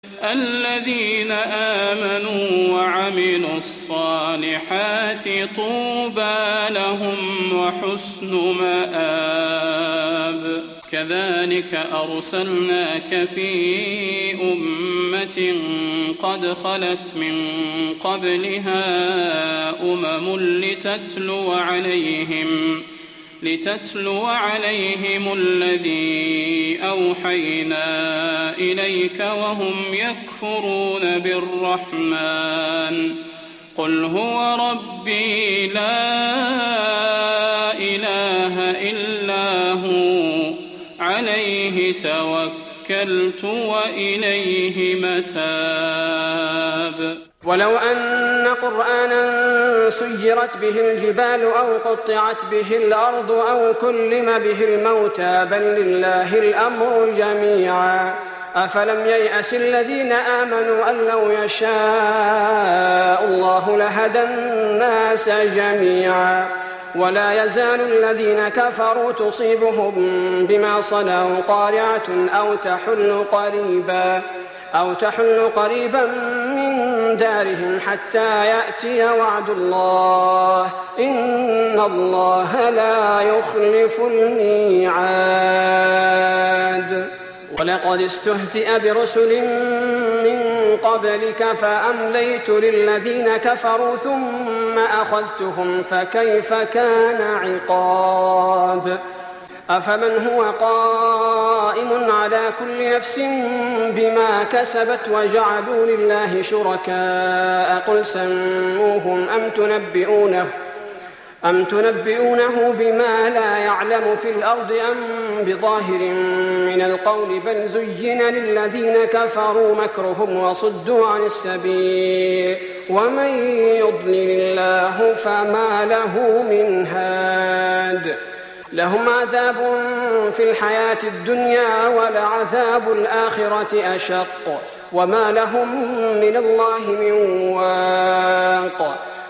الذين آمنوا وعملوا الصالحات طوبى لهم وحسن مآب. كذلك أرسلناك في أمة قد خلت من قبلها لتتلو عليهم الذي أوحينا إليك وهم يكفرون بالرحمن. قل هو ربي لا إله إلا هو عليه توكلت وإليه متاب. ولو أن قرآنا سيرت به الجبال أو قطعت به الأرض أو كلم به الموتى بل لله الأمر جميعا أفلم ييأس الذين آمنوا أن لو يشاء الله لهدى الناس جميعا ولا يزال الذين كفروا تصيبهم بما صنعوا قارعة أو تحل قريبا من دارهم حتى يأتي وعد الله إن الله لا يخلف الميعاد. ولقد استهزئ برسل من قبلك فأمليت للذين كفروا ثم أخذتهم فكيف كان عقاب. أفمن هو قائم على كل نفس بما كسبت وجعلوا لله شركاء قل سموهم أم تنبئونه بما لا يعلم في الأرض أم بظاهر من القول بل زين للذين كفروا مكرهم وصدوا عن السبيل ومن يضلل الله فما له من هاد. لهم عذاب في الحياة الدنيا ولعذاب الآخرة أشق وما لهم من الله من واق.